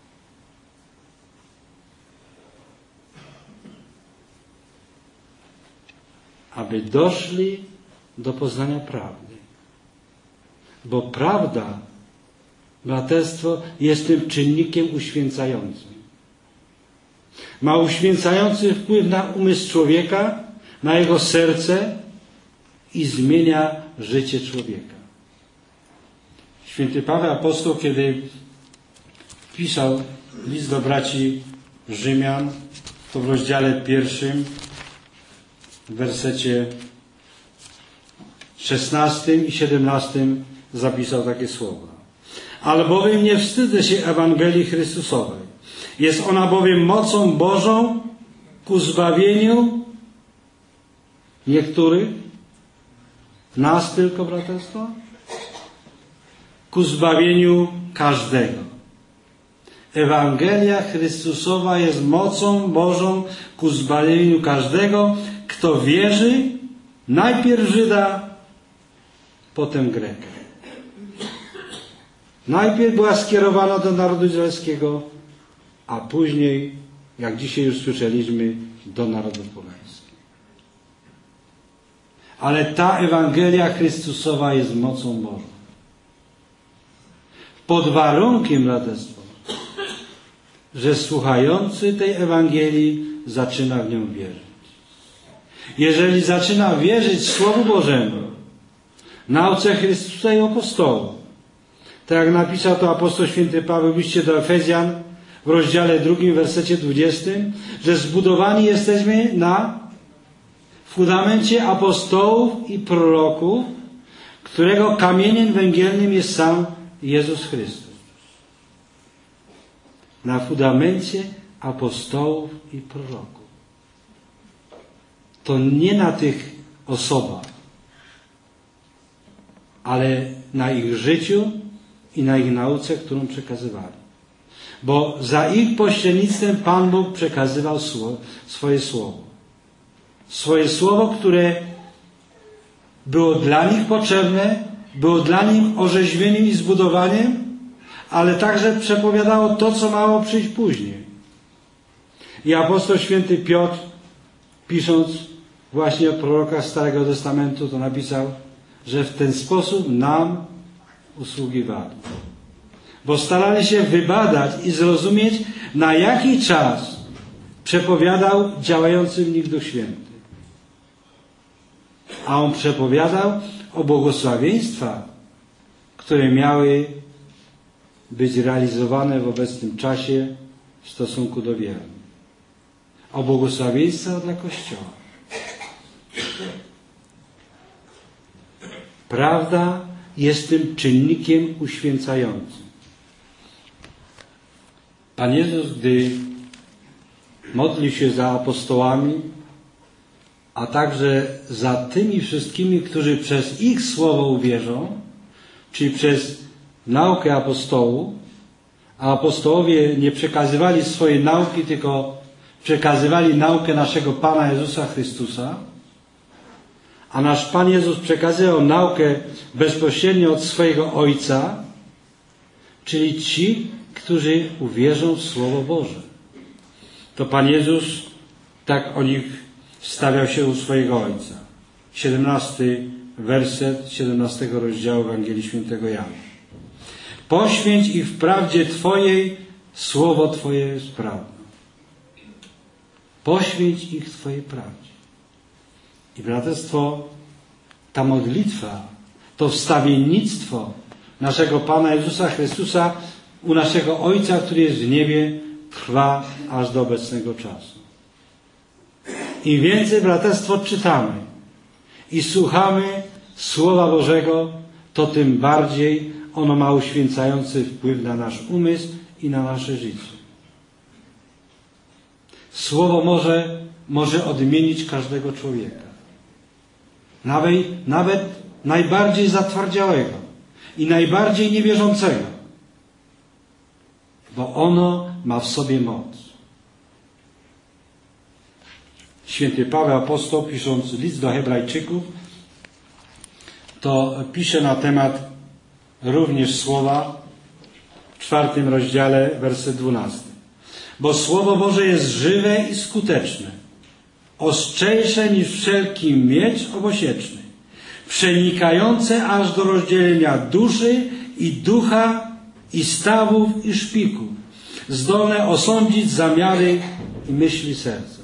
Aby doszli do poznania prawdy. Bo prawda, braterstwo, jest tym czynnikiem uświęcającym. Ma uświęcający wpływ na umysł człowieka, na jego serce i zmienia życie człowieka. Święty Paweł Apostoł, kiedy pisał list do braci Rzymian, to w rozdziale 1, w wersecie 16 i 17 zapisał takie słowa. Albowiem nie wstydzę się Ewangelii Chrystusowej. Jest ona bowiem mocą Bożą ku zbawieniu niektórych, nas tylko, braterstwo, ku zbawieniu każdego. Ewangelia Chrystusowa jest mocą Bożą ku zbawieniu każdego, kto wierzy, najpierw Żyda, potem Greka. Najpierw była skierowana do narodu izraelskiego, a później, jak dzisiaj już słyszeliśmy, do narodu pogańskiego. Ale ta Ewangelia Chrystusowa jest mocą Bożą. Pod warunkiem, braterstwo, że słuchający tej Ewangelii zaczyna w nią wierzyć. Jeżeli zaczyna wierzyć Słowu Bożemu, nauce Chrystusa i apostołów, tak jak napisał to apostoł święty Paweł w liście do Efezjan w rozdziale 2, wersecie 20, że zbudowani jesteśmy na fundamencie apostołów i proroków, którego kamieniem węgielnym jest sam Jezus Chrystus. Na fundamencie apostołów i proroków. To nie na tych osobach, ale na ich życiu i na ich nauce, którą przekazywali. Bo za ich pośrednictwem Pan Bóg przekazywał swoje słowo. Swoje słowo, które było dla nich potrzebne, było dla nich orzeźwieniem i zbudowaniem, ale także przepowiadało to, co miało przyjść później. I apostoł święty Piotr, pisząc właśnie o prorokach Starego Testamentu, to napisał, że w ten sposób nam usługiwali. Bo starali się wybadać i zrozumieć, na jaki czas przepowiadał działający w nich Duch Święty. A on przepowiadał o błogosławieństwach, które miały być realizowane w obecnym czasie w stosunku do wiernych. O błogosławieństwach dla Kościoła. Prawda jest tym czynnikiem uświęcającym. Pan Jezus, gdy modlił się za apostołami, a także za tymi wszystkimi, którzy przez ich słowo uwierzą, czyli przez naukę apostołów, a apostołowie nie przekazywali swojej nauki, tylko przekazywali naukę naszego Pana Jezusa Chrystusa, a nasz Pan Jezus przekazywał naukę bezpośrednio od swojego Ojca, czyli ci, którzy uwierzą w Słowo Boże. To Pan Jezus tak o nich stawiał się u swojego Ojca. 17 werset 17 rozdziału Ewangelii Świętego Jana. Poświęć ich w prawdzie Twojej, słowo Twoje jest prawdą. Poświęć ich Twojej prawdzie. I braterstwo, ta modlitwa, to wstawiennictwo naszego Pana Jezusa Chrystusa u naszego Ojca, który jest w niebie, trwa aż do obecnego czasu. Im więcej, braterstwo, czytamy i słuchamy Słowa Bożego, to tym bardziej ono ma uświęcający wpływ na nasz umysł i na nasze życie. Słowo może odmienić każdego człowieka. Nawet najbardziej zatwardziałego i najbardziej niewierzącego. Bo ono ma w sobie moc. Święty Paweł apostoł, pisząc list do Hebrajczyków, to pisze na temat również słowa w 4 rozdziale, werset 12. Bo Słowo Boże jest żywe i skuteczne, ostrzejsze niż wszelki miecz obosieczny, przenikające aż do rozdzielenia duszy i ducha i stawów i szpików, zdolne osądzić zamiary i myśli serca.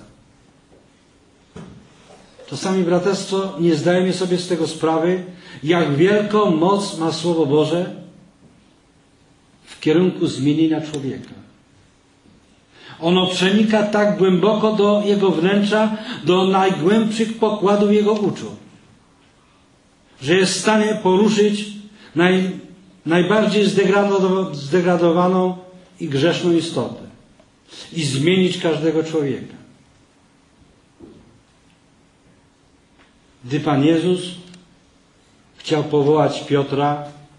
Czasami, braterstwo, nie zdajemy sobie z tego sprawy, jak wielką moc ma Słowo Boże w kierunku zmienienia człowieka. Ono przenika tak głęboko do jego wnętrza, do najgłębszych pokładów jego uczuć, że jest w stanie poruszyć najbardziej zdegradowaną i grzeszną istotę i zmienić każdego człowieka. Gdy Pan Jezus chciał powołać Piotra,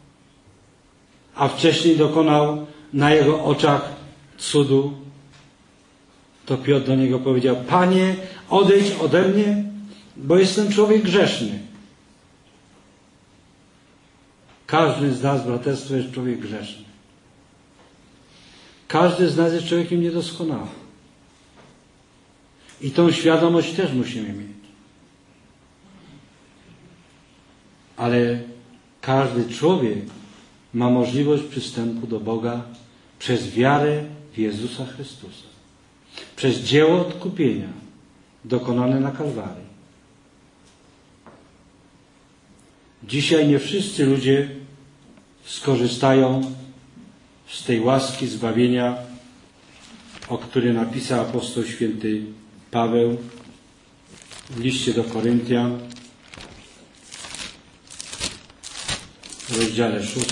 a wcześniej dokonał na jego oczach cudu, to Piotr do niego powiedział: Panie, odejdź ode mnie, bo jestem człowiek grzeszny. Każdy z nas, braterstwo, jest człowiek grzeszny. Każdy z nas jest człowiekiem niedoskonałym. I tą świadomość też musimy mieć. Ale każdy człowiek ma możliwość przystępu do Boga przez wiarę w Jezusa Chrystusa. Przez dzieło odkupienia dokonane na Kalwarii. Dzisiaj nie wszyscy ludzie skorzystają z tej łaski zbawienia, o której napisał apostoł święty Paweł w liście do Koryntian w rozdziale 6.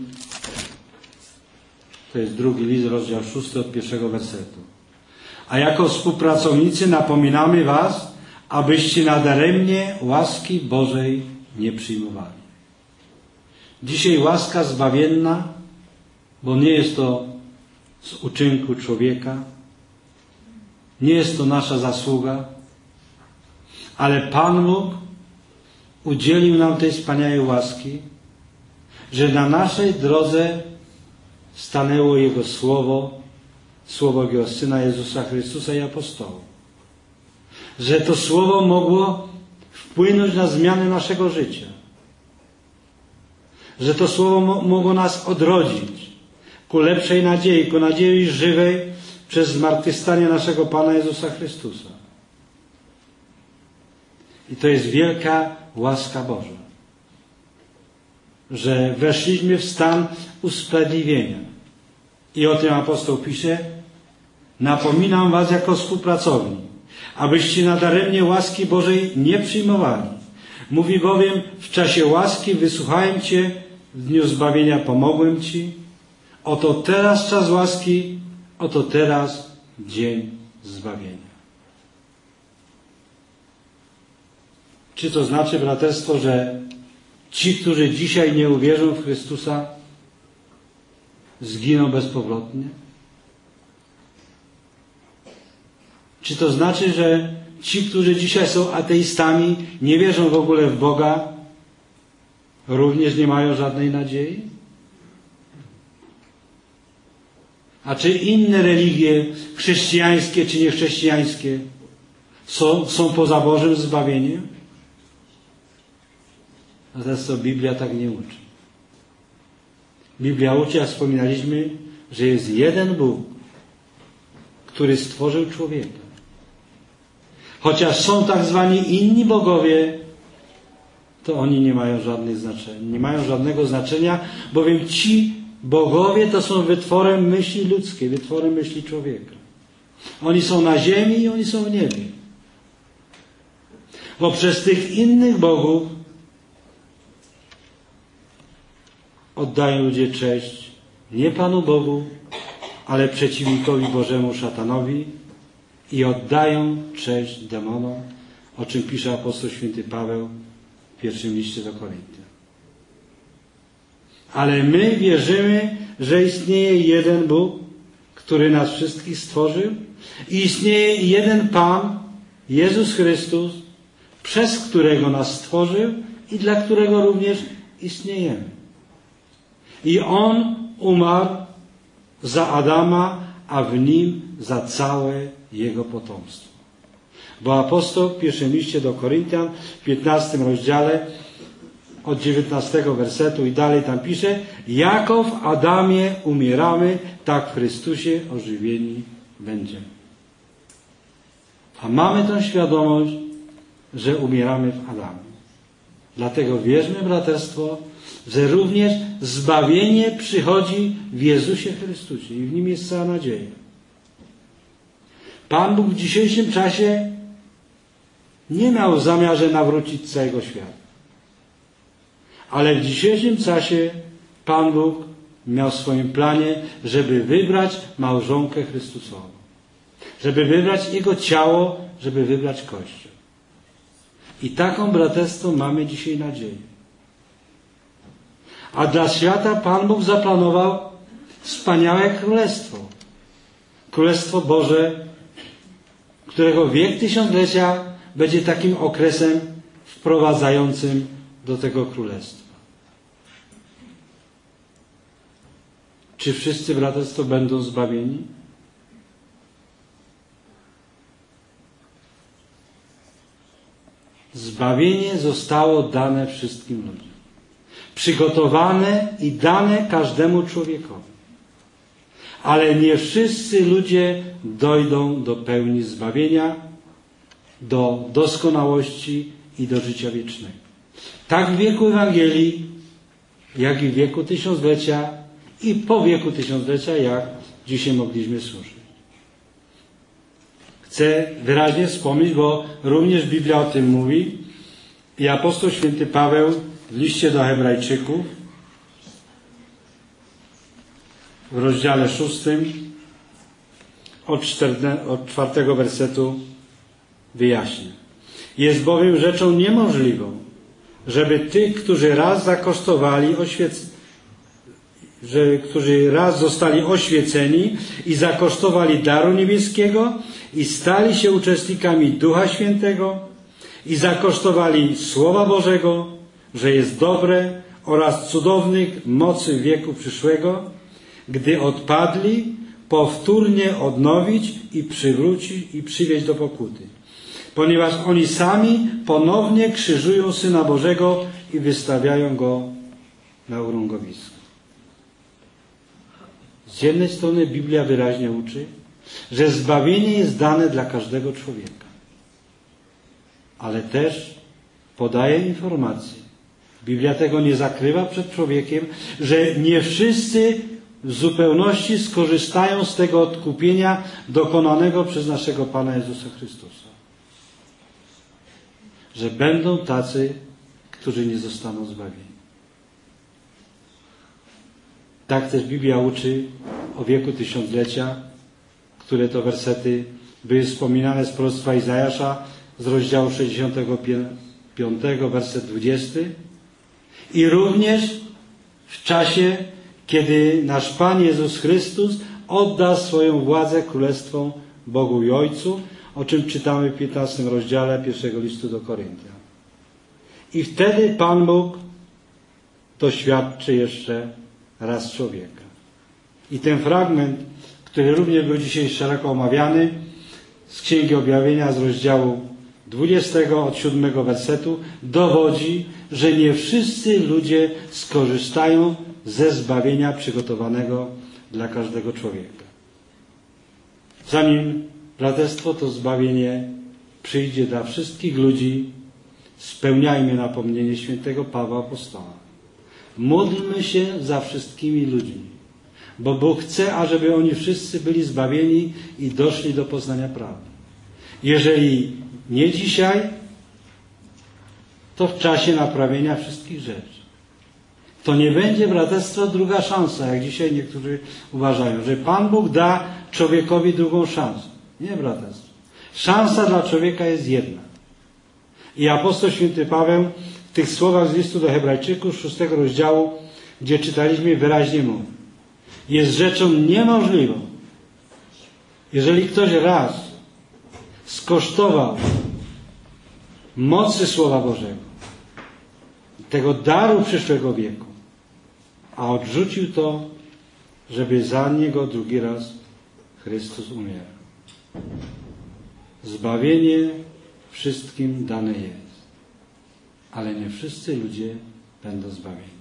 To jest 2 list, rozdział 6 od 1 wersetu. A jako współpracownicy napominamy was, abyście nadaremnie łaski Bożej nie przyjmowali. Dzisiaj łaska zbawienna, bo nie jest to z uczynku człowieka, nie jest to nasza zasługa, ale Pan Bóg udzielił nam tej wspaniałej łaski, że na naszej drodze stanęło Jego Słowo, Słowo Jego Syna Jezusa Chrystusa i apostołów. Że to Słowo mogło wpłynąć na zmianę naszego życia. Że to Słowo mogło nas odrodzić ku lepszej nadziei, ku nadziei żywej przez zmartwychwstanie naszego Pana Jezusa Chrystusa. I to jest wielka łaska Boża, że weszliśmy w stan usprawiedliwienia. I o tym apostoł pisze: napominam was jako współpracownik, abyście nadaremnie łaski Bożej nie przyjmowali. Mówi bowiem: w czasie łaski wysłuchałem Cię, w dniu zbawienia pomogłem Ci. Oto teraz czas łaski, oto teraz dzień zbawienia. Czy to znaczy, braterstwo, że ci, którzy dzisiaj nie uwierzą w Chrystusa, zginą bezpowrotnie? Czy to znaczy, że ci, którzy dzisiaj są ateistami, nie wierzą w ogóle w Boga, również nie mają żadnej nadziei? A czy inne religie, chrześcijańskie czy niechrześcijańskie, są poza Bożym zbawieniem? Natomiast to Biblia tak nie uczy. Biblia uczy, jak wspominaliśmy, że jest jeden Bóg, który stworzył człowieka. Chociaż są tak zwani inni bogowie, to oni nie mają żadnych znaczeń. Nie mają żadnego znaczenia, bowiem ci bogowie to są wytworem myśli ludzkiej, wytworem myśli człowieka. Oni są na ziemi i oni są w niebie. Bo przez tych innych bogów oddają ludzie cześć nie Panu Bogu, ale przeciwnikowi Bożemu, szatanowi, i oddają cześć demonom, o czym pisze apostoł święty Paweł w pierwszym liście do Koryntian. Ale my wierzymy, że istnieje jeden Bóg, który nas wszystkich stworzył, i istnieje jeden Pan, Jezus Chrystus, przez którego nas stworzył i dla którego również istniejemy. I On umarł za Adama, a w nim za całe jego potomstwo. Bo apostoł w pierwszym liście do Koryntian, w 15 rozdziale, od 19 wersetu i dalej tam pisze: jako w Adamie umieramy, tak w Chrystusie ożywieni będziemy. A mamy tę świadomość, że umieramy w Adamie. Dlatego wierzmy, braterstwo, że również zbawienie przychodzi w Jezusie Chrystusie i w Nim jest cała nadzieja. Pan Bóg w dzisiejszym czasie nie miał w zamiarze nawrócić całego świata. Ale w dzisiejszym czasie Pan Bóg miał w swoim planie, żeby wybrać małżonkę Chrystusową. Żeby wybrać Jego ciało, żeby wybrać Kościół. I taką, braterstwo, mamy dzisiaj nadzieję. A dla świata Pan Bóg zaplanował wspaniałe królestwo. Królestwo Boże, którego wiek tysiąclecia będzie takim okresem wprowadzającym do tego królestwa. Czy wszyscy, braterstwo, będą zbawieni? Zbawienie zostało dane wszystkim ludziom. Przygotowane i dane każdemu człowiekowi. Ale nie wszyscy ludzie dojdą do pełni zbawienia, do doskonałości i do życia wiecznego. Tak w wieku Ewangelii, jak i w wieku tysiąclecia i po wieku tysiąclecia, jak dzisiaj mogliśmy słyszeć. Chcę wyraźnie wspomnieć, bo również Biblia o tym mówi i apostoł święty Paweł w liście do Hebrajczyków w rozdziale 6 od 4 wersetu wyjaśnia. Jest bowiem rzeczą niemożliwą, żeby tych, którzy raz zostali oświeceni i zakosztowali daru niebieskiego i stali się uczestnikami Ducha Świętego i zakosztowali Słowa Bożego, że jest dobre, oraz cudownych mocy wieku przyszłego, gdy odpadli, powtórnie odnowić i przywrócić i przywieźć do pokuty. Ponieważ oni sami ponownie krzyżują Syna Bożego i wystawiają Go na urągowisko. Z jednej strony Biblia wyraźnie uczy, że zbawienie jest dane dla każdego człowieka. Ale też podaje informację, Biblia tego nie zakrywa przed człowiekiem, że nie wszyscy w zupełności skorzystają z tego odkupienia dokonanego przez naszego Pana Jezusa Chrystusa. Że będą tacy, którzy nie zostaną zbawieni. Tak też Biblia uczy o wieku tysiąclecia, które to wersety były wspominane z proroctwa Izajasza z rozdziału 5, werset 20. I również w czasie, kiedy nasz Pan Jezus Chrystus odda swoją władzę królestwom Bogu i Ojcu, o czym czytamy w 15 rozdziale 1 listu do Koryntian. I wtedy Pan Bóg doświadczy jeszcze raz człowieka. I ten fragment, który również był dzisiaj szeroko omawiany, z Księgi Objawienia, z rozdziału 20 od 7 wersetu, dowodzi, że nie wszyscy ludzie skorzystają ze zbawienia przygotowanego dla każdego człowieka. Zanim braterstwo to zbawienie przyjdzie dla wszystkich ludzi, spełniajmy napomnienie świętego Pawła Apostoła. Módlmy się za wszystkimi ludźmi, bo Bóg chce, ażeby oni wszyscy byli zbawieni i doszli do poznania prawdy. Jeżeli nie dzisiaj, to w czasie naprawienia wszystkich rzeczy. To nie będzie, braterstwo, druga szansa, jak dzisiaj niektórzy uważają, że Pan Bóg da człowiekowi drugą szansę. Nie, braterstwo. Szansa dla człowieka jest jedna. I apostoł święty Paweł w tych słowach z listu do Hebrajczyków, 6 rozdziału, gdzie czytaliśmy, wyraźnie mówi: jest rzeczą niemożliwą, jeżeli ktoś raz skosztował mocy Słowa Bożego, tego daru przyszłego wieku, a odrzucił to, żeby za niego drugi raz Chrystus umierał. Zbawienie wszystkim dane jest, ale nie wszyscy ludzie będą zbawieni.